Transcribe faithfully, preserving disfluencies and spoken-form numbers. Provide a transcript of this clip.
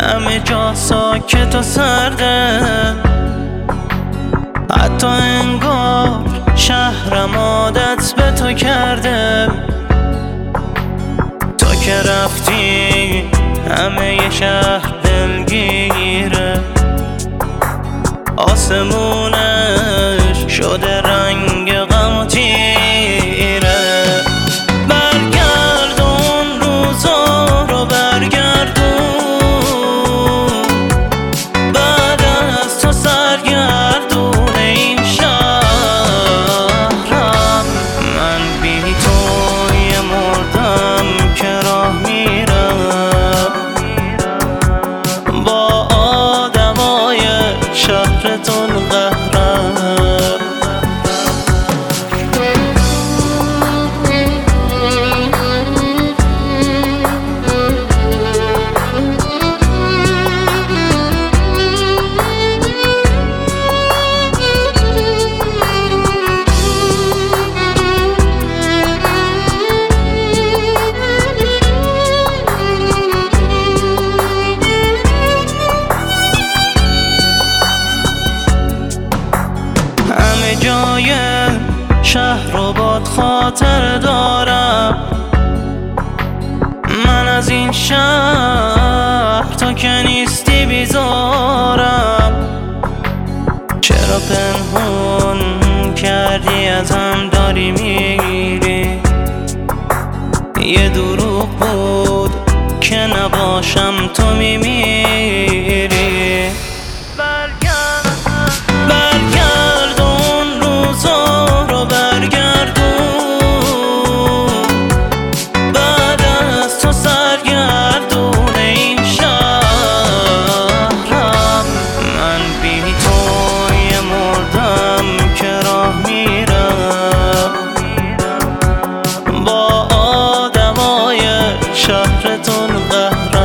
همه جا ساکت و سرده، حتی انگار شهرم عادت به تو کرده. تو که رفتی همه ی شهر دلگیره، آسمونش شده رنگ غم و تیره. برگردون روزا رو برگردون، بعد از تو سرگردون این شهرم. من بی توی مردم که راه میرم، با آدمای شهرتون قهرم. همه جای شهر رو باد خاطر دارم، من از این شهر تو که نیستی بیزارم. چرا پنهون کردی ازم داری میری؟ یه دروغ بود که نباشم تو میمیری. برگردون روزا رو برگردون، بعد از تو سرگردون این شهرم. من بی توی مردم که راه میرم، با آدمای شهرتون قهرم.